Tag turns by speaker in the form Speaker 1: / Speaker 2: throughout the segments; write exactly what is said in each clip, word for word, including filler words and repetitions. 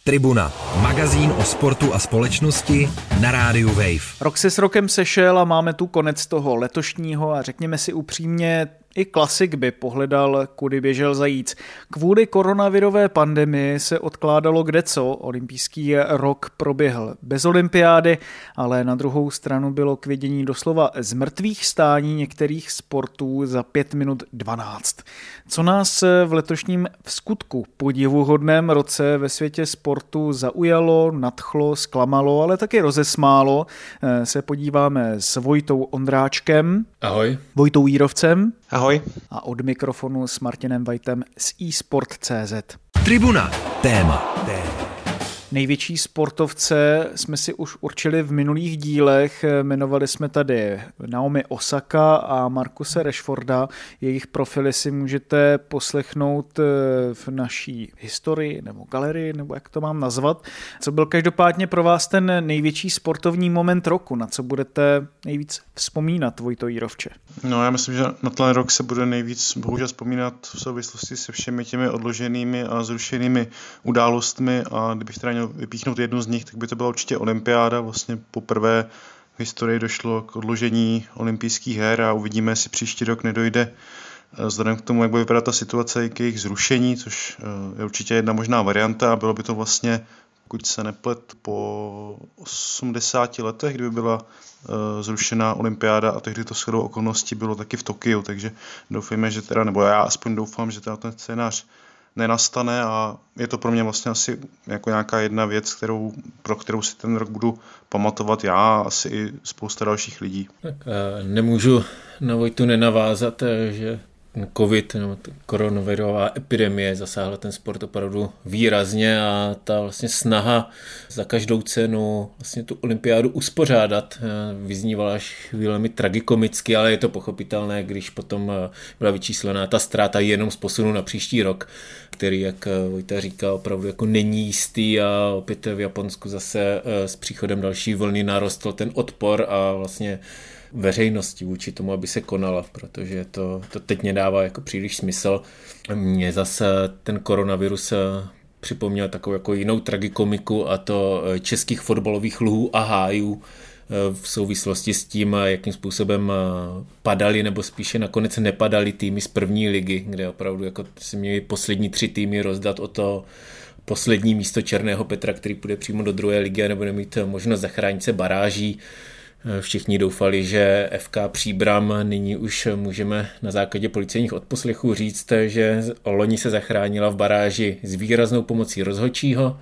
Speaker 1: Tribuna, magazín o sportu a společnosti na rádiu Wave.
Speaker 2: Rok se s rokem sešel a máme tu konec toho letošního a řekněme si upřímně, i klasik by pohledal, kudy běžel zajíc. Kvůli koronavirové pandemii se odkládalo kdeco. Olympijský rok proběhl bez olympiády, ale na druhou stranu bylo k vidění doslova z mrtvých stání některých sportů za pět minut dvanáct. Co nás v letošním vskutku podivuhodném roce ve světě sportu zaujalo, nadchlo, zklamalo, ale taky rozesmálo, se podíváme s Vojtou Ondráčkem.
Speaker 3: Ahoj.
Speaker 2: Vojtou Jírovcem.
Speaker 4: Ahoj.
Speaker 2: A od mikrofonu s Martinem Vajtem z eSport tečka cé zet.
Speaker 1: Tribuna, téma. téma.
Speaker 2: Největší sportovce jsme si už určili v minulých dílech. Jmenovali jsme tady Naomi Osaka a Marcuse Rashforda. Jejich profily si můžete poslechnout v naší historii nebo galerii, nebo jak to mám nazvat. Co byl každopádně pro vás ten největší sportovní moment roku? Na co budete nejvíc vzpomínat, Vojto Jírovče?
Speaker 4: No, já myslím, že na ten rok se bude nejvíc bohužel vzpomínat v souvislosti se všemi těmi odloženými a zrušenými událostmi, a kdybych teda měl vypíchnout jednu z nich, tak by to byla určitě olympiáda. Vlastně poprvé v historii došlo k odložení olympijských her a uvidíme, jestli příští rok nedojde vzhledem k tomu, jak bude vypadat ta situace, k jejich zrušení, což je určitě jedna možná varianta, a bylo by to vlastně, pokud se neplet, po osmdesáti letech, kdyby byla uh, zrušená olympiáda, a tehdy to shodou okolností bylo taky v Tokiu, takže doufejme, že teda, nebo já aspoň doufám, že teda ten scénář nenastane, a je to pro mě vlastně asi jako nějaká jedna věc, kterou, pro kterou si ten rok budu pamatovat já a asi i spousta dalších lidí.
Speaker 3: Tak nemůžu na Vojtu nenavázat, že covid, nebo koronavirová epidemie zasáhla ten sport opravdu výrazně, a ta vlastně snaha za každou cenu vlastně tu olympiádu uspořádat vyznívala až chvílemi tragikomicky, ale je to pochopitelné, když potom byla vyčíslená ta ztráta jenom z posunu na příští rok, který, jak Vojta říká, opravdu jako není jistý, a opět v Japonsku zase s příchodem další vlny narostl ten odpor a vlastně veřejnosti vůči tomu, aby se konala, protože to, to teď nedává jako příliš smysl. Mně zase ten koronavirus připomněl takovou jako jinou tragikomiku, a to českých fotbalových luhů a hájů v souvislosti s tím, jakým způsobem padaly, nebo spíše nakonec nepadaly týmy z první ligy, kde opravdu jako si měli poslední tři týmy rozdat o to poslední místo Černého Petra, který půjde přímo do druhé ligy a nebude mít možnost zachránit se baráží. Všichni doufali, že F K Příbram, nyní už můžeme na základě policejních odposlechů říct, že loni se zachránila v baráži s výraznou pomocí rozhodčího.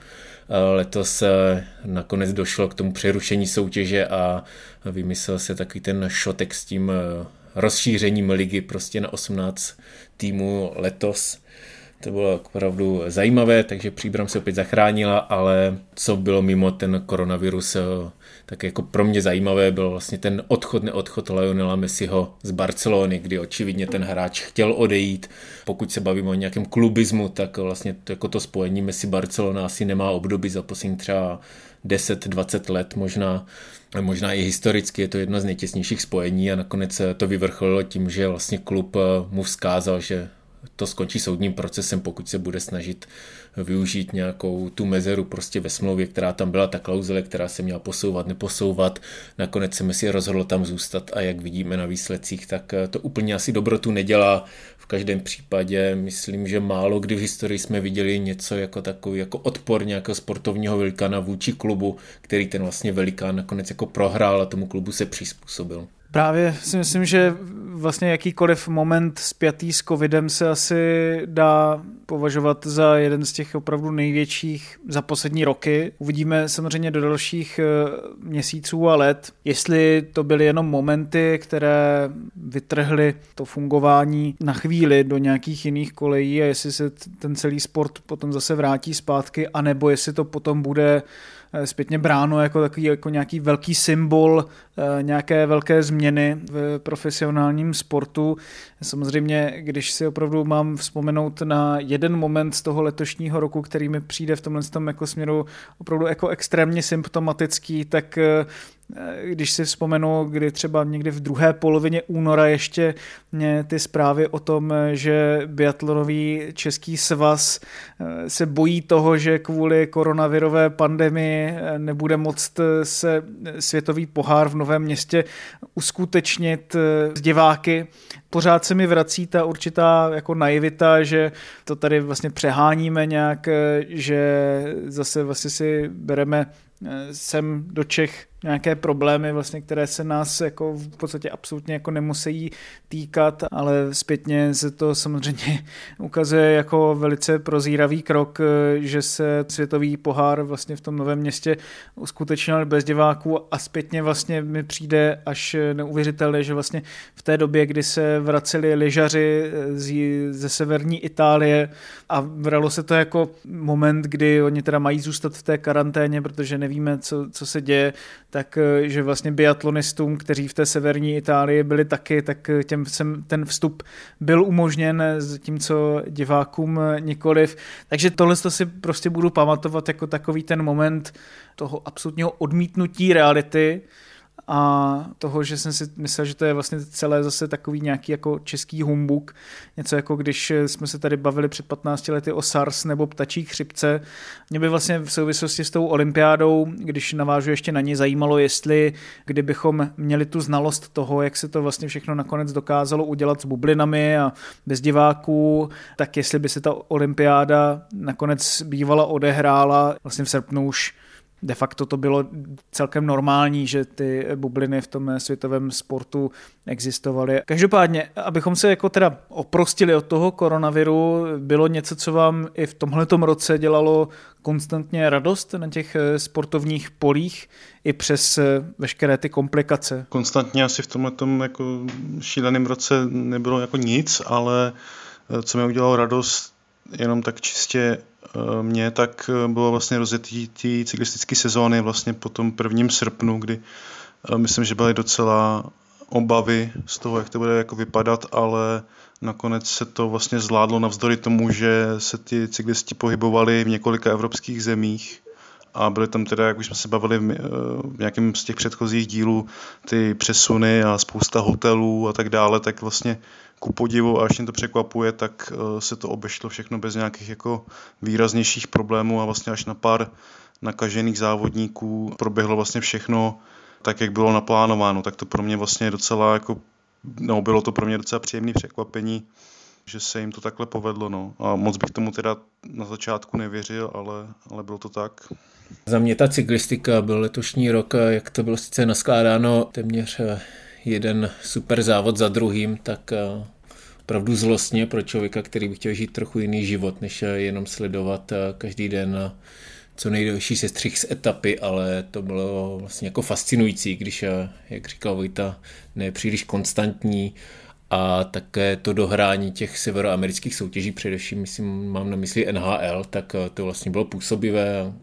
Speaker 3: Letos nakonec došlo k tomu přerušení soutěže a vymyslel se takový ten šotek s tím rozšířením ligy prostě na osmnáct týmů letos. To bylo opravdu zajímavé, takže Příbram se opět zachránila, ale co bylo mimo ten koronavirus, tak jako pro mě zajímavé byl vlastně ten odchod, neodchod Lionela Messiho z Barcelony, kdy očividně ten hráč chtěl odejít. Pokud se bavíme o nějakém klubismu, tak vlastně to, jako to spojení Messi-Barcelona asi nemá období za poslední třeba deset dvacet let možná. Možná i historicky je to jedno z nejtěsnějších spojení, a nakonec to vyvrcholilo tím, že vlastně klub mu vzkázal, že to skončí soudním procesem, pokud se bude snažit využít nějakou tu mezeru prostě ve smlouvě, která tam byla, ta klauzule, která se měla posouvat, neposouvat. Nakonec se Messi rozhodl tam zůstat, a jak vidíme na výsledcích, tak to úplně asi dobrotu nedělá. V každém případě myslím, že málo kdy v historii jsme viděli něco jako takový jako odpor nějakého sportovního velikána vůči klubu, který ten vlastně velikán nakonec jako prohrál a tomu klubu se přizpůsobil.
Speaker 2: Právě si myslím, že vlastně jakýkoliv moment spjatý s covidem se asi dá považovat za jeden z těch opravdu největších za poslední roky. Uvidíme samozřejmě do dalších měsíců a let, jestli to byly jenom momenty, které vytrhly to fungování na chvíli do nějakých jiných kolejí, a jestli se ten celý sport potom zase vrátí zpátky, anebo jestli to potom bude zpětně bráno jako takový jako nějaký velký symbol nějaké velké změny v profesionálním sportu. Samozřejmě, když si opravdu mám vzpomenout na jeden moment z toho letošního roku, který mi přijde v tomhle tom jako směru opravdu jako extrémně symptomatický, tak Když si vzpomenu, kdy třeba někdy v druhé polovině února ještě mě ty zprávy o tom, že biatlonový český svaz se bojí toho, že kvůli koronavirové pandemii nebude moct se světový pohár v Novém Městě uskutečnit s diváky. Pořád se mi vrací ta určitá jako naivita, že to tady vlastně přeháníme nějak, že zase vlastně si bereme sem do Čech nějaké problémy, vlastně, které se nás jako v podstatě absolutně jako nemusí týkat, ale zpětně se to samozřejmě ukazuje jako velice prozíravý krok, že se světový pohár vlastně v tom Novém Městě uskutečnil bez diváků a zpětně vlastně mi přijde až neuvěřitelné, že vlastně v té době, kdy se vraceli lyžaři ze severní Itálie a bralo se to jako moment, kdy oni teda mají zůstat v té karanténě, protože nevíme, co, co se děje, tak že vlastně biatlonistům, kteří v té severní Itálii byli taky, tak těm sem ten vstup byl umožněn, zatímco divákům nikoliv. Takže tohle si prostě budu pamatovat jako takový ten moment toho absolutního odmítnutí reality a toho, že jsem si myslel, že to je vlastně celé zase takový nějaký jako český humbuk. Něco jako když jsme se tady bavili před patnácti lety o SARS nebo ptačí chřipce. Mě by vlastně v souvislosti s tou olympiádou, když navážu ještě na ní, zajímalo, jestli kdybychom měli tu znalost toho, jak se to vlastně všechno nakonec dokázalo udělat s bublinami a bez diváků, tak jestli by se ta olympiáda nakonec bývala odehrála vlastně v srpnu už. De facto to bylo celkem normální, že ty bubliny v tom světovém sportu existovaly. Každopádně, abychom se jako teda oprostili od toho koronaviru, bylo něco, co vám i v tomhletom roce dělalo konstantně radost na těch sportovních polích i přes veškeré ty komplikace?
Speaker 4: Konstantně asi v tomhletom jako šíleném roce nebylo jako nic, ale co mi udělalo radost, jenom tak čistě mě, tak bylo vlastně rozjetí té cyklistické sezóny vlastně po tom prvním srpnu, kdy myslím, že byly docela obavy z toho, jak to bude jako vypadat, ale nakonec se to vlastně zvládlo navzdory tomu, že se ty cyklisti pohybovali v několika evropských zemích a byly tam teda, jak už jsme se bavili v nějakém z těch předchozích dílů, ty přesuny a spousta hotelů a tak dále, tak vlastně ku podivu, a až mě to překvapuje, tak se to obešlo všechno bez nějakých jako výraznějších problémů a vlastně až na pár nakažených závodníků proběhlo vlastně všechno tak, jak bylo naplánováno. Tak to pro mě vlastně docela jako, no bylo to pro mě docela příjemné překvapení, že se jim to takhle povedlo. No. A moc bych tomu teda na začátku nevěřil, ale, ale bylo to tak.
Speaker 3: Za mě ta cyklistika byl letošní rok, jak to bylo sice naskládáno téměř jeden super závod za druhým, tak opravdu zlostně pro člověka, který by chtěl žít trochu jiný život, než jenom sledovat každý den co nejdelší sestřih z etapy, ale to bylo vlastně jako fascinující, když, jak říkal Vojta, ne příliš konstantní a také to dohrání těch severoamerických soutěží, především myslím, mám na mysli N H L, tak to vlastně bylo působivé.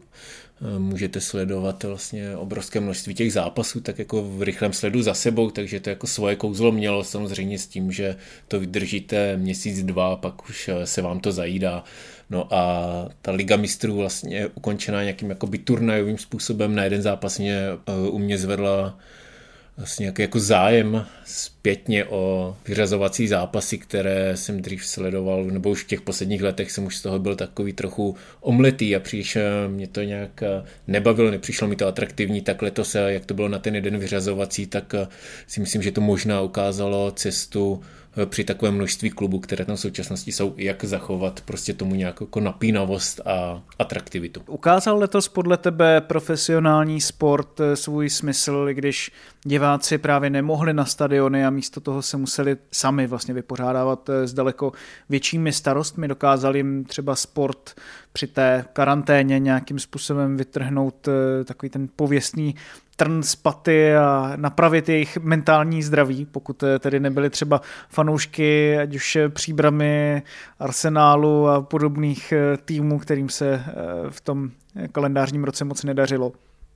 Speaker 3: Můžete sledovat vlastně obrovské množství těch zápasů tak jako v rychlém sledu za sebou, takže to jako svoje kouzlo mělo, samozřejmě s tím, že to vydržíte měsíc, dva, pak už se vám to zajídá. No a ta Liga mistrů vlastně ukončená nějakým jakoby turnajovým způsobem, na jeden zápas mě u mě zvedla vlastně jako, jako zájem zpětně o vyřazovací zápasy, které jsem dřív sledoval, nebo už v těch posledních letech jsem už z toho byl takový trochu omletý a příliš mě to nějak nebavilo, nepřišlo mi to atraktivní, tak letos, jak to bylo na ten jeden vyřazovací, tak si myslím, že to možná ukázalo cestu při takovém množství klubů, které tam v současnosti jsou, jak zachovat prostě tomu nějakou jako napínavost a atraktivitu.
Speaker 2: Ukázal letos podle tebe profesionální sport svůj smysl, když diváci právě nemohli na stadiony a místo toho se museli sami vlastně vypořádávat s daleko většími starostmi, dokázal jim třeba sport při té karanténě nějakým způsobem vytrhnout takový ten pověstný trn z paty a napravit jejich mentální zdraví, pokud tedy nebyli třeba fanoušky, ať už Příbramy, Arsenálu a podobných týmů, kterým se v tom kalendářním roce moc nedařilo.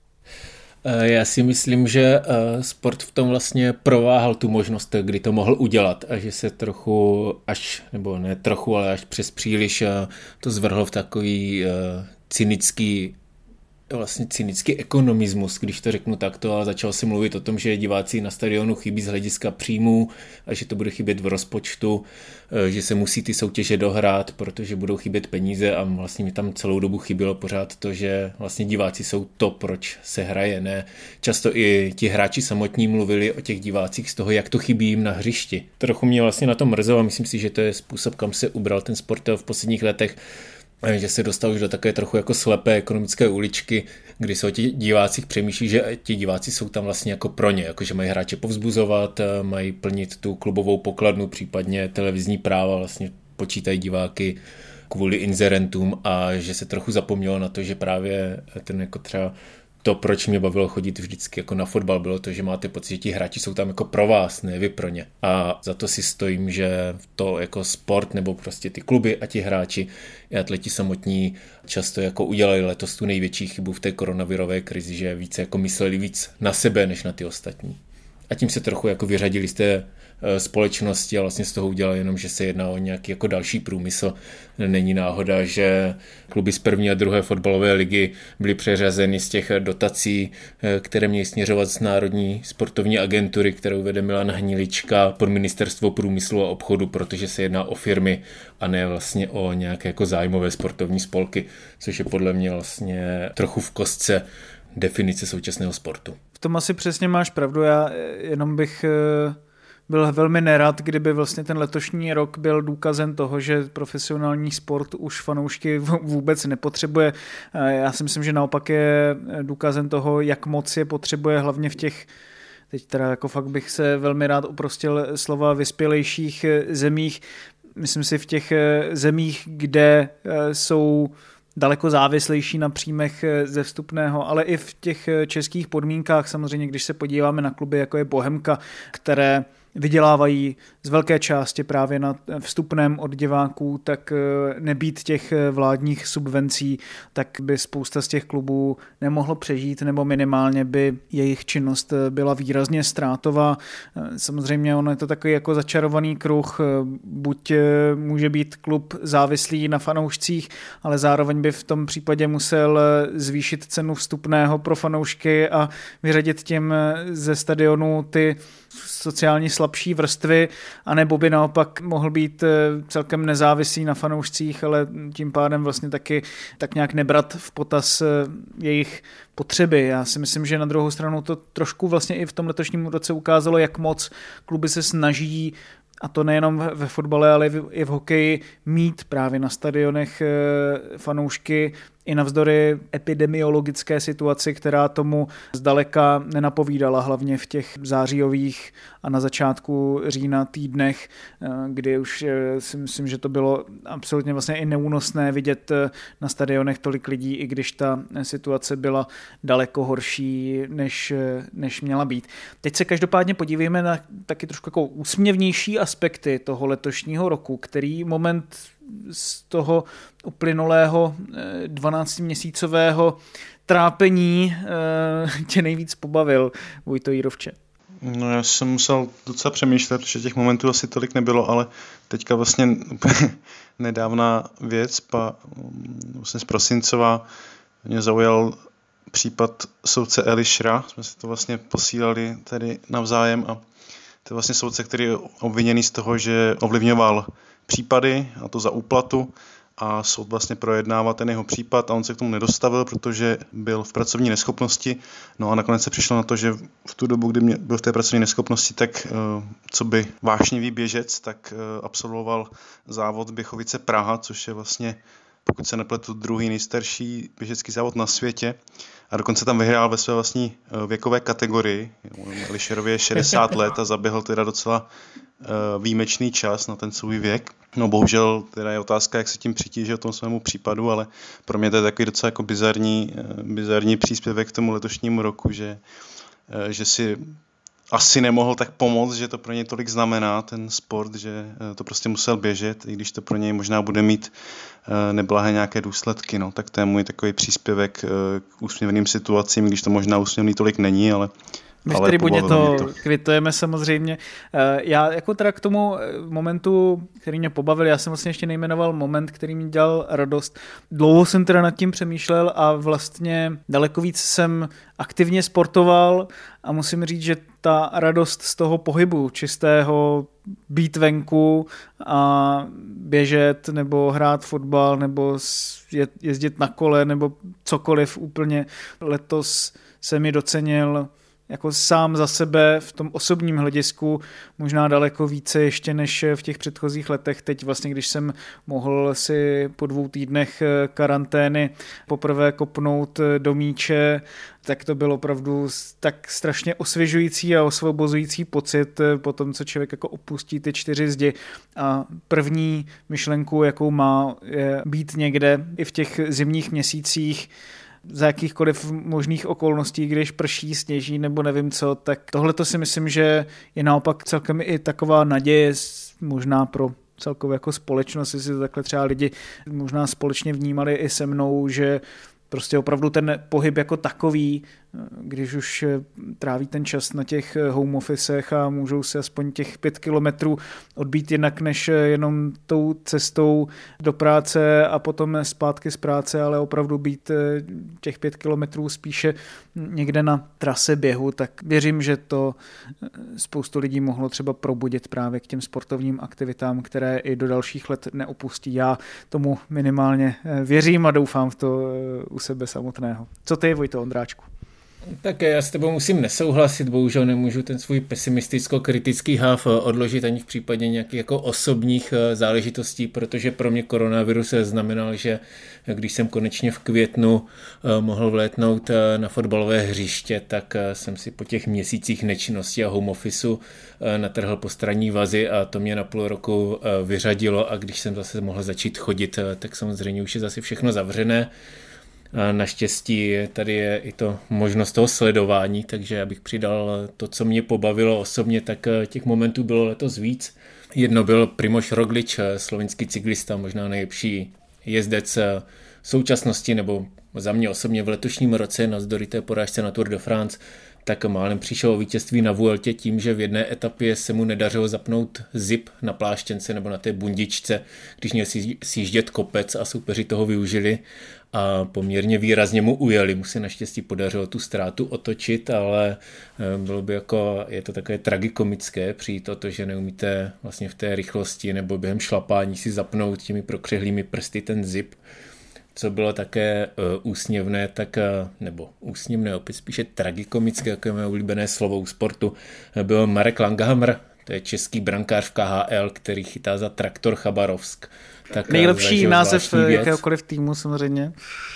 Speaker 3: Já si myslím, že sport v tom vlastně prováhal tu možnost, kdy to mohl udělat a že se trochu až, nebo ne trochu, ale až přes příliš to zvrhlo v takový cynický vlastně cynický ekonomismus, když to řeknu takto, ale začal se mluvit o tom, že diváci na stadionu chybí z hlediska příjmů a že to bude chybět v rozpočtu, že se musí ty soutěže dohrát, protože budou chybět peníze a vlastně mi tam celou dobu chybělo pořád to, že vlastně diváci jsou to, proč se hraje, ne? Často i ti hráči samotní mluvili o těch divácích z toho, jak to chybí jim na hřišti. Trochu mě vlastně na to mrzelo a myslím si, že to je způsob, kam se ubral ten sport v posledních letech, že se dostal už do takové trochu jako slepé ekonomické uličky, kdy se o těch divácích přemýšlí, že ti diváci jsou tam vlastně jako pro ně, jakože mají hráče povzbuzovat, mají plnit tu klubovou pokladnu, případně televizní práva, vlastně počítají diváky kvůli inzerentům a že se trochu zapomnělo na to, že právě ten jako třeba to, proč mě bavilo chodit vždycky jako na fotbal, bylo to, že máte pocit, že ti hráči jsou tam jako pro vás, ne vy pro ně. A za to si stojím, že to jako sport nebo prostě ty kluby a ti hráči i atleti samotní často jako udělali letos tu největší chybu v té koronavirové krizi, že více jako mysleli víc na sebe, než na ty ostatní. A tím se trochu jako vyřadili z té společnosti a vlastně z toho udělali jenom, že se jedná o nějaký jako další průmysl. Není náhoda, že kluby z první a druhé fotbalové ligy byly přeřazeny z těch dotací, které měly směřovat z Národní sportovní agentury, kterou vede Milan Hnilička, pod Ministerstvo průmyslu a obchodu, protože se jedná o firmy a ne vlastně o nějaké jako zájmové sportovní spolky, což je podle mě vlastně trochu v kostce definice současného sportu.
Speaker 2: V tom asi přesně máš pravdu, já jenom bych byl velmi nerad, kdyby vlastně ten letošní rok byl důkazem toho, že profesionální sport už fanoušky vůbec nepotřebuje. Já si myslím, že naopak je důkazem toho, jak moc je potřebuje, hlavně v těch, teď teda jako fakt bych se velmi rád oprostil slova, vyspělejších zemích. Myslím si v těch zemích, kde jsou daleko závislejší na příjmech ze vstupného, ale i v těch českých podmínkách samozřejmě, když se podíváme na kluby, jako je Bohemka, které vydělávají z velké části právě na vstupném od diváků, tak nebýt těch vládních subvencí, tak by spousta z těch klubů nemohlo přežít, nebo minimálně by jejich činnost byla výrazně ztrátová. Samozřejmě ono je to takový jako začarovaný kruh, buď může být klub závislý na fanoušcích, ale zároveň by v tom případě musel zvýšit cenu vstupného pro fanoušky a vyřadit tím ze stadionu ty sociálně slabší vrstvy, anebo by naopak mohl být celkem nezávislý na fanoušcích, ale tím pádem vlastně taky tak nějak nebrat v potaz jejich potřeby. Já si myslím, že na druhou stranu to trošku vlastně i v tom letošním roce ukázalo, jak moc kluby se snaží, a to nejenom ve fotbale, ale i v hokeji, mít právě na stadionech fanoušky i navzdory epidemiologické situaci, která tomu zdaleka nenapovídala, hlavně v těch zářijových a na začátku října týdnech, kdy už si myslím, že to bylo absolutně vlastně i neúnosné vidět na stadionech tolik lidí, i když ta situace byla daleko horší, než, než měla být. Teď se každopádně podívejme na taky trošku jako úsměvnější aspekty toho letošního roku, který moment z toho uplynulého dvanáctiměsícového trápení tě nejvíc pobavil, Vojto Jírovče?
Speaker 4: No já jsem musel docela přemýšlet, protože těch momentů asi tolik nebylo, ale teďka vlastně nedávná věc, pa, vlastně z prosincová, mě zaujal případ soudce Elišra, jsme si to vlastně posílali tady navzájem a to je vlastně soudce, který je obviněný z toho, že ovlivňoval případy, a to za úplatu, a soud vlastně projednává ten jeho případ a on se k tomu nedostavil, protože byl v pracovní neschopnosti. No a nakonec se přišlo na to, že v tu dobu, kdy mě byl v té pracovní neschopnosti, tak co by vášnivý běžec, tak absolvoval závod Běchovice Praha, což je vlastně, pokud se nepletu, druhý nejstarší běžecký závod na světě. A dokonce tam vyhrál ve své vlastní věkové kategorii. Elišerovi je šedesát let a zaběhl teda docela výjimečný čas na ten svůj věk. No bohužel teda je otázka, jak se tím přitížil tomu svému případu, ale pro mě to je takový docela jako bizarní, bizarní příspěvek k tomu letošnímu roku, že, že si asi nemohl tak pomoct, že to pro něj tolik znamená, ten sport, že to prostě musel běžet, i když to pro něj možná bude mít neblahé nějaké důsledky. No. Tak to je můj takový příspěvek k úsměvným situacím, když to možná úsměvný tolik není, ale,
Speaker 2: My v tribuně to, to kvitujeme samozřejmě. Já jako teda k tomu momentu, který mě pobavil, já jsem vlastně ještě nejmenoval moment, který mi dělal radost. Dlouho jsem teda nad tím přemýšlel a vlastně daleko víc jsem aktivně sportoval a musím říct, že ta radost z toho pohybu, čistého být venku a běžet nebo hrát fotbal nebo jezdit na kole nebo cokoliv úplně, letos se mi docenil jako sám za sebe v tom osobním hledisku možná daleko více ještě než v těch předchozích letech. Teď vlastně, když jsem mohl si po dvou týdnech karantény poprvé kopnout do míče, tak to byl opravdu tak strašně osvěžující a osvobozující pocit po tom, co člověk jako opustí ty čtyři zdi. A první myšlenku, jakou má, je být někde i v těch zimních měsících, za jakýchkoliv možných okolností, když prší, sněží nebo nevím co, tak tohle to si myslím, že je naopak celkem i taková naděje možná pro celkově jako společnost, jestli to takhle třeba lidi možná společně vnímali i se mnou, že prostě opravdu ten pohyb jako takový, když už tráví ten čas na těch home officech a můžou se aspoň těch pět kilometrů odbít jinak než jenom tou cestou do práce a potom zpátky z práce, ale opravdu být těch pět kilometrů spíše někde na trase běhu, tak věřím, že to spoustu lidí mohlo třeba probudit právě k těm sportovním aktivitám, které i do dalších let neopustí. Já tomu minimálně věřím a doufám v to u sebe samotného. Co ty, Vojto Ondráčku?
Speaker 3: Tak já s tebou musím nesouhlasit, bohužel nemůžu ten svůj pesimisticko-kritický háv odložit ani v případě nějakých jako osobních záležitostí, protože pro mě koronavirus znamenal, že když jsem konečně v květnu mohl vlétnout na fotbalové hřiště, tak jsem si po těch měsících nečinnosti a home officeu natrhl postranní vazy a to mě na půl roku vyřadilo a když jsem zase mohl začít chodit, tak samozřejmě už je zase všechno zavřené. A naštěstí tady je i to možnost toho sledování, takže abych přidal to, co mě pobavilo osobně, tak těch momentů bylo letos víc. Jedno byl Primož Roglič, slovinský cyklista, možná nejlepší jezdec současnosti, nebo za mě osobně v letošním roce navzdory té porážce na Tour de France, tak málem přišel o vítězství na Vueltě tím, že v jedné etapě se mu nedařilo zapnout zip na pláštěnce nebo na té bundičce, když měl sjíždět kopec a soupeři toho využili a poměrně výrazně mu ujeli. Mu se naštěstí podařilo tu ztrátu otočit, ale bylo by jako, je to takové tragikomické přijít o to, že neumíte vlastně v té rychlosti nebo během šlapání si zapnout těmi prokřehlými prsty ten zip. Co bylo také uh, úsměvné, tak, uh, nebo úsměvné, opět spíše tragikomické, jako je mé oblíbené slovo u sportu, byl Marek Langhammer, to je český brankář v K H L, který chytá za Traktor Chabarovsk. Tak,
Speaker 2: nejlepší název jakéhokoliv týmu samozřejmě.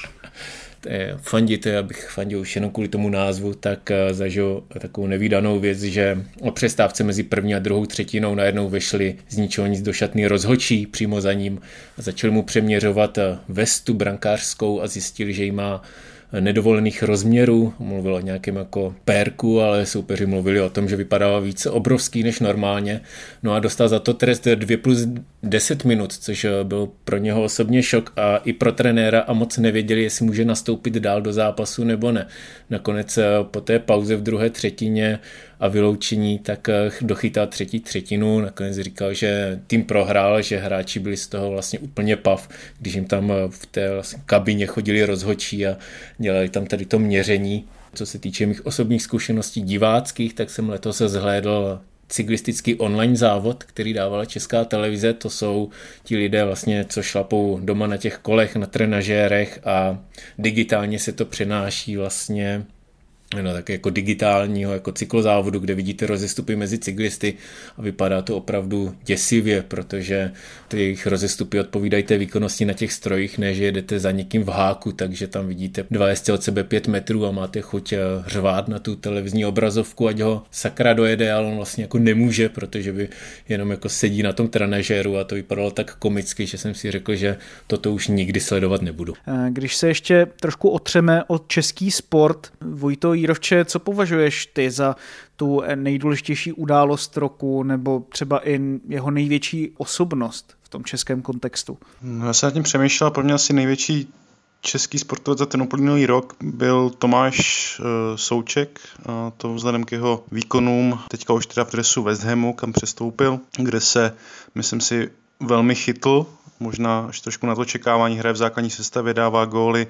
Speaker 3: Fandit, abych fandil už jenom kvůli tomu názvu, tak zažil takovou nevídanou věc, že o přestávce mezi první a druhou třetinou najednou vešli z ničeho nic do šatny rozhodčí přímo za ním a začali mu přeměřovat vestu brankářskou a zjistili, že jí má nedovolených rozměrů, mluvil o nějakém jako pérku, ale soupeři mluvili o tom, že vypadával více obrovský než normálně, no a dostal za to trest dva plus deset minut, což byl pro něho osobně šok a i pro trenéra a moc nevěděli, jestli může nastoupit dál do zápasu nebo ne. Nakonec po té pauze v druhé třetině a vyloučení, tak dochytal třetí třetinu, nakonec říkal, že tým prohrál, že hráči byli z toho vlastně úplně pav, když jim tam v té vlastně kabině chodili rozhodčí a dělali tam tady to měření. Co se týče mých osobních zkušeností diváckých, tak jsem letos zhlédl cyklistický online závod, který dávala Česká televize, to jsou ti lidé vlastně, co šlapou doma na těch kolech, na trenažérech a digitálně se to přenáší vlastně no, tak jako digitálního, jako cyklozávodu, kde vidíte rozestupy mezi cyklisty a vypadá to opravdu děsivě, protože ty jejich rozestupy odpovídají té výkonnosti na těch strojích, ne že jedete za někým v háku, takže tam vidíte dva jezdce od sebe pět metrů a máte chuť řvát na tu televizní obrazovku, ať ho sakra dojede, ale on vlastně jako nemůže, protože by jenom jako sedí na tom trenažéru a to vypadalo tak komicky, že jsem si řekl, že toto už nikdy sledovat nebudu.
Speaker 2: Když se ještě trošku otřeme od český sport, Vojto Jírovče, co považuješ ty za tu nejdůležitější událost roku nebo třeba i jeho největší osobnost v tom českém kontextu?
Speaker 4: No, já jsem nad tím přemýšlel, pro mě asi největší český sportovec za ten uplynulý rok byl Tomáš uh, Souček, a to vzhledem k jeho výkonům, teďka už teda v dresu West Hamu, kam přestoupil, kde se, myslím si, velmi chytl, možná až trošku na to čekávání, hraje v základní sestavě, dává góly,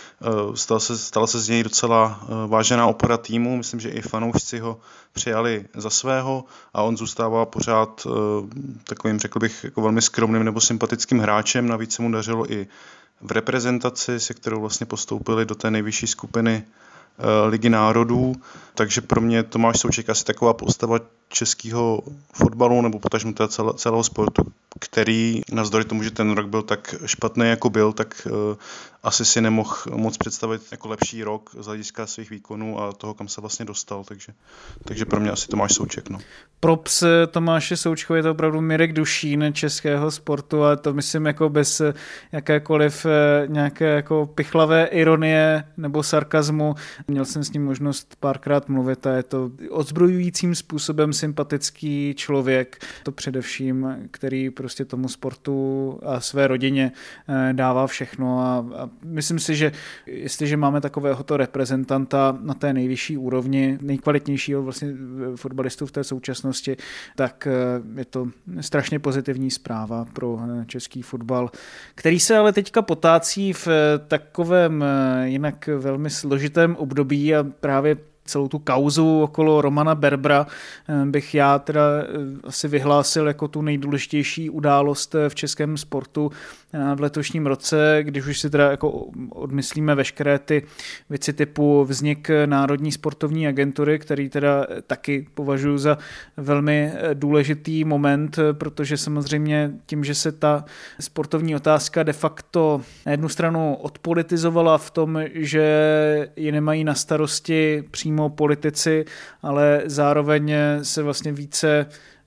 Speaker 4: Stal se, stala se z něj docela vážená opora týmu, myslím, že i fanoušci ho přijali za svého a on zůstává pořád takovým, řekl bych, jako velmi skromným nebo sympatickým hráčem, navíc se mu dařilo i v reprezentaci, se kterou vlastně postoupili do té nejvyšší skupiny Ligy národů, takže pro mě Tomáš Souček asi taková postava českého fotbalu nebo potažmo celého, celého sportu, který navzdory tomu, že ten rok byl tak špatný, jako byl, tak uh, asi si nemohl moc představit jako lepší rok z hlediska svých výkonů a toho, kam se vlastně dostal, takže, takže pro mě asi Tomáš Souček. No.
Speaker 2: Props Tomáše Součkovi je to opravdu Mirek Dušín českého sportu a to myslím jako bez jakékoliv nějaké jako pichlavé ironie nebo sarkazmu. Měl jsem s ním možnost párkrát mluvit a je to odzbrojujícím způsobem sympatický člověk, to především, který prostě tomu sportu a své rodině dává všechno a, a myslím si, že jestliže máme takovéhoto reprezentanta na té nejvyšší úrovni, nejkvalitnějšího vlastně fotbalistu v té současnosti, tak je to strašně pozitivní zpráva pro český fotbal, který se ale teďka potácí v takovém jinak velmi složitém období a právě celou tu kauzu okolo Romana Berbra bych já teda asi vyhlásil jako tu nejdůležitější událost v českém sportu v letošním roce, když už si teda jako odmyslíme veškeré ty věci typu vznik Národní sportovní agentury, který teda taky považuji za velmi důležitý moment, protože samozřejmě tím, že se ta sportovní otázka de facto na jednu stranu odpolitizovala v tom, že ji nemají na starosti přímo politici, ale zároveň se vlastně více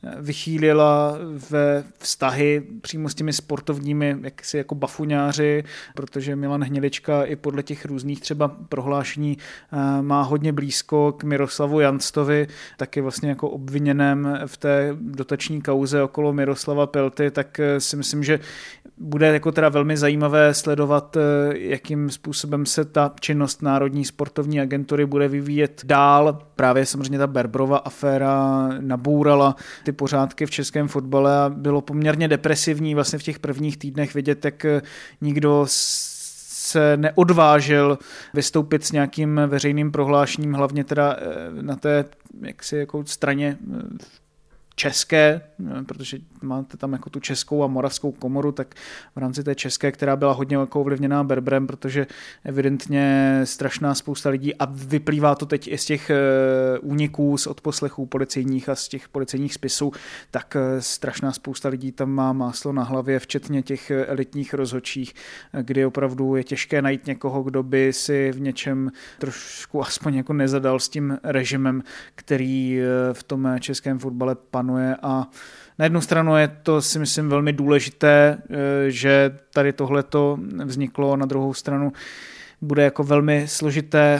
Speaker 2: vychýlila ve vztahy přímo s těmi sportovními jaksi jako bafuňáři, protože Milan Hnilička i podle těch různých třeba prohlášení má hodně blízko k Miroslavu Janstovi, taky vlastně jako obviněném v té dotační kauze okolo Miroslava Pelty, tak si myslím, že bude jako teda velmi zajímavé sledovat, jakým způsobem se ta činnost Národní sportovní agentury bude vyvíjet dál. Právě samozřejmě ta Berbrova aféra nabourala ty pořádky v českém fotbale a bylo poměrně depresivní vlastně v těch prvních týdnech vidět, jak nikdo se neodvážil vystoupit s nějakým veřejným prohlášením, hlavně teda na té jaksi jako straně české, protože máte tam jako tu českou a moravskou komoru, tak v rámci té české, která byla hodně jako ovlivněná Berbrem, protože evidentně strašná spousta lidí a vyplývá to teď i z těch úniků, z odposlechů policejních a z těch policejních spisů, tak strašná spousta lidí tam má máslo na hlavě, včetně těch elitních rozhodčích, kdy opravdu je těžké najít někoho, kdo by si v něčem trošku aspoň jako nezadal s tím režimem, který v tom českém fotbale panuje. A na jednu stranu je to, si myslím, velmi důležité, že tady tohleto vzniklo, na druhou stranu bude jako velmi složité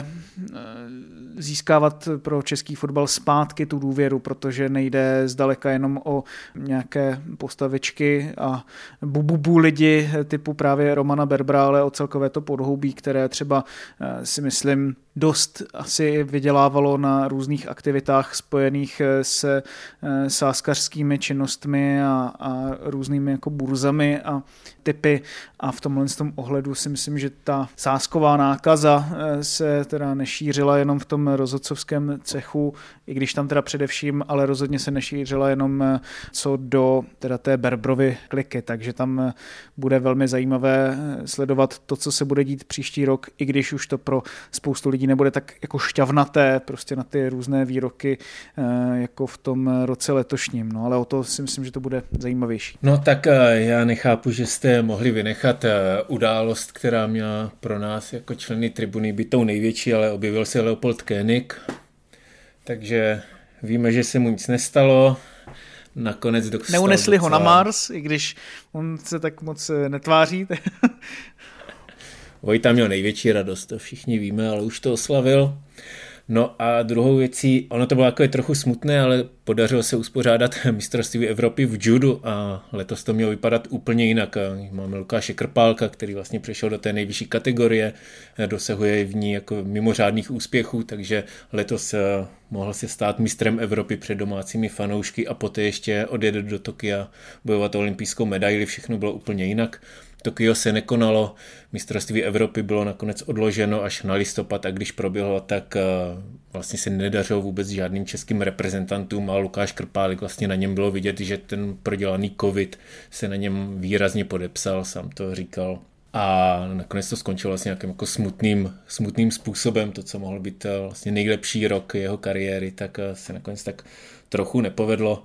Speaker 2: získávat pro český fotbal zpátky tu důvěru, protože nejde zdaleka jenom o nějaké postavičky a bububu lidi typu právě Romana Berbra, ale o celkové to podhoubí, které třeba si myslím dost asi vydělávalo na různých aktivitách spojených se sázkařskými činnostmi a, a různými jako burzami a typy a v tomhle tom ohledu si myslím, že ta sázková nákaza se teda nešířila jenom v tom rozhodcovském cechu, i když tam teda především, ale rozhodně se nešířila jenom co do teda té Berbrovy kliky, takže tam bude velmi zajímavé sledovat to, co se bude dít příští rok, i když už to pro spoustu lidí nebude tak jako šťavnaté prostě na ty různé výroky jako v tom roce letošním, no ale o to si myslím, že to bude zajímavější.
Speaker 3: No tak já nechápu, že jste mohli vynechat událost, která měla pro nás jako členy tribuny být tou největší, ale objevil se Leopold Koenig, takže víme, že se mu nic nestalo. Nakonec dostal
Speaker 2: neunesli
Speaker 3: docela...
Speaker 2: ho na Mars, i když on se tak moc netváří.
Speaker 3: Vojta měl největší radost, to všichni víme, ale už to oslavil. No a druhou věcí, ono to bylo jako trochu smutné, ale podařilo se uspořádat mistrovství Evropy v judu a letos to mělo vypadat úplně jinak. Máme Lukáše Krpálka, který vlastně přešel do té nejvyšší kategorie, dosahuje v ní jako mimořádných úspěchů, takže letos mohl se stát mistrem Evropy před domácími fanoušky a poté ještě odjet do Tokia bojovat o olympijskou medaili, všechno bylo úplně jinak. Tokio se nekonalo, mistrovství Evropy bylo nakonec odloženo až na listopad a když proběhlo, tak vlastně se nedařilo vůbec žádným českým reprezentantům a Lukáš Krpálek vlastně na něm bylo vidět, že ten prodělaný covid se na něm výrazně podepsal, sám to říkal. A nakonec to skončilo vlastně nějakým jako smutným, smutným způsobem, to, co mohl být vlastně nejlepší rok jeho kariéry, tak se nakonec tak trochu nepovedlo.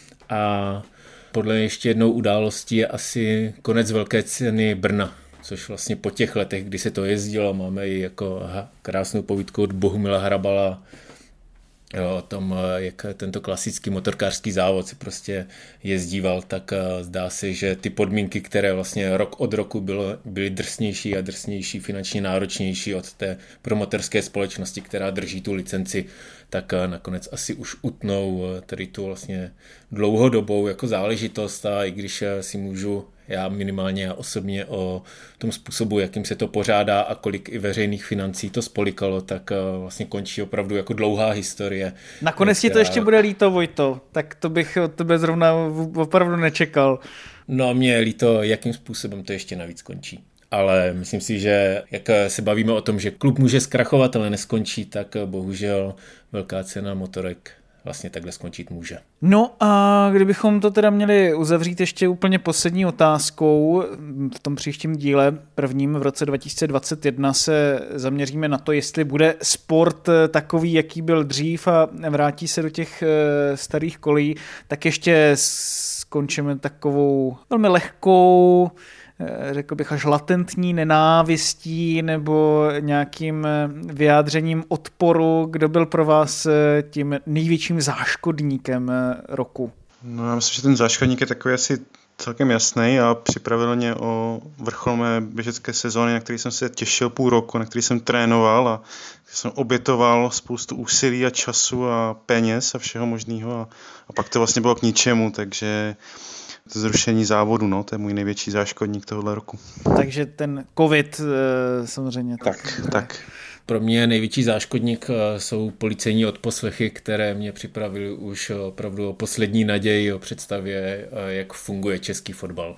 Speaker 3: A podle ještě jednou událostí je asi konec velké ceny Brna, což vlastně po těch letech, kdy se to jezdilo, máme i jako aha, krásnou povídku od Bohumila Hrabala jo, o tom, jak tento klasický motorkářský závod se prostě jezdíval, tak zdá se, že ty podmínky, které vlastně rok od roku bylo, byly drsnější a drsnější, finančně náročnější od té promoterské společnosti, která drží tu licenci, tak nakonec asi už utnou tady tu vlastně dlouhodobou jako záležitost a i když si můžu já minimálně já osobně o tom způsobu, jakým se to pořádá a kolik i veřejných financí to spolikalo, tak vlastně končí opravdu jako dlouhá historie.
Speaker 2: Nakonec ti to ještě bude líto, Vojto, tak to bych od tebe zrovna opravdu nečekal.
Speaker 3: No mě je líto, jakým způsobem to ještě navíc končí. Ale myslím si, že jak se bavíme o tom, že klub může zkrachovat, ale neskončí, tak bohužel velká cena motorek vlastně takhle skončit může.
Speaker 2: No a kdybychom to teda měli uzavřít ještě úplně poslední otázkou, v tom příštím díle, prvním v roce dva tisíce dvacet jedna, se zaměříme na to, jestli bude sport takový, jaký byl dřív a vrátí se do těch starých kolejí, tak ještě skončíme takovou velmi lehkou, řekl bych až latentní nenávistí nebo nějakým vyjádřením odporu. Kdo byl pro vás tím největším záškodníkem roku?
Speaker 4: No já myslím, že ten záškodník je takový asi celkem jasný a připravil mě o vrchol mé běžecké sezóny, na který jsem se těšil půl roku, na který jsem trénoval a jsem obětoval spoustu úsilí a času a peněz a všeho možného a, a pak to vlastně bylo k ničemu, takže to zrušení závodu, no, to je můj největší záškodník tohohle roku.
Speaker 2: Takže ten covid samozřejmě.
Speaker 4: Tak, tak. tak.
Speaker 3: Pro mě největší záškodník jsou policejní odposlechy, které mě připravili už opravdu o poslední naději, o představě, jak funguje český fotbal.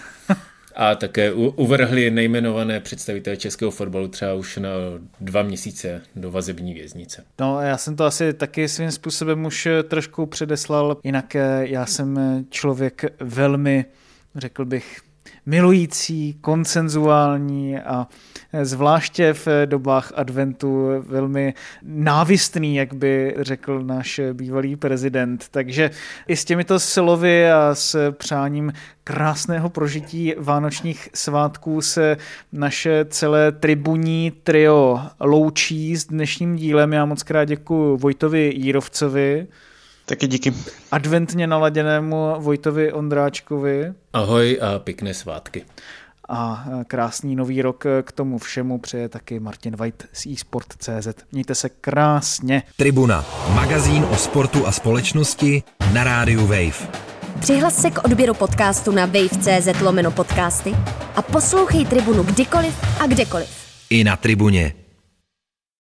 Speaker 3: A také uvrhli nejmenované představitele českého fotbalu třeba už na dva měsíce do vazební věznice.
Speaker 2: No já jsem to asi taky svým způsobem už trošku předeslal, jinak já jsem člověk velmi, řekl bych, milující, konsenzuální a zvláště v dobách adventu velmi návistný, jak by řekl náš bývalý prezident. Takže i s těmito slovy a s přáním krásného prožití vánočních svátků se naše celé tribunní trio loučí s dnešním dílem. Já moc krát děkuju Vojtovi Jírovcovi.
Speaker 4: Taky díky.
Speaker 2: Adventně naladěnému Vojtovi Ondráčkovi.
Speaker 3: Ahoj a pěkné svátky.
Speaker 2: A krásný nový rok k tomu všemu přeje taky Martin White z eSport tečka cé zet. Mějte se krásně.
Speaker 1: Tribuna, magazín o sportu a společnosti na rádiu Wave.
Speaker 5: Přihlas se k odběru podcastu na wave tečka cé zet lomeno podcasty a poslouchej Tribunu kdykoliv a kdekoliv.
Speaker 1: I na Tribuně.